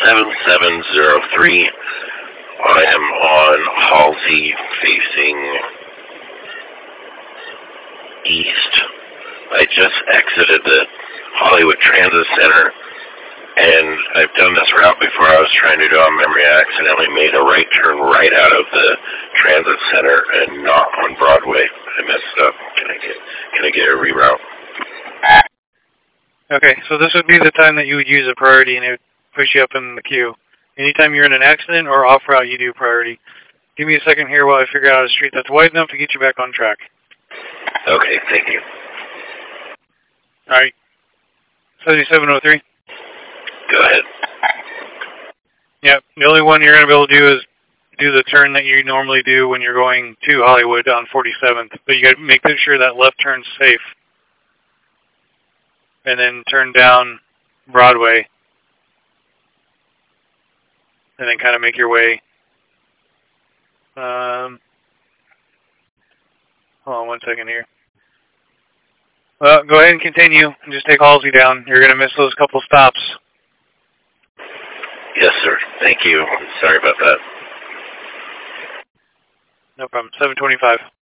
7703. I am on Halsey facing east. I just exited the Hollywood Transit Center, and I've done this route before. I was trying to do on memory. I accidentally made a right turn right out of the transit center and not on Broadway. I messed up. Can I get a reroute? Okay, so this would be the time that you would use a priority, and it would push you up in the queue. Anytime you're in an accident or off route, you do priority. Give me a second here while I figure out a street that's wide enough to get you back on track. Okay, thank you. All right. 7703. Go ahead. Yep. The only one you're going to be able to do is do the turn that you normally do when you're going to Hollywood on 47th. But you got to make sure that left turn's safe. And then turn down Broadway. And then kind of make your way. Hold on 1 second here. Well, go ahead and continue and just take Halsey down. You're going to miss those couple stops. Yes, sir. Thank you. Sorry about that. No problem. 725.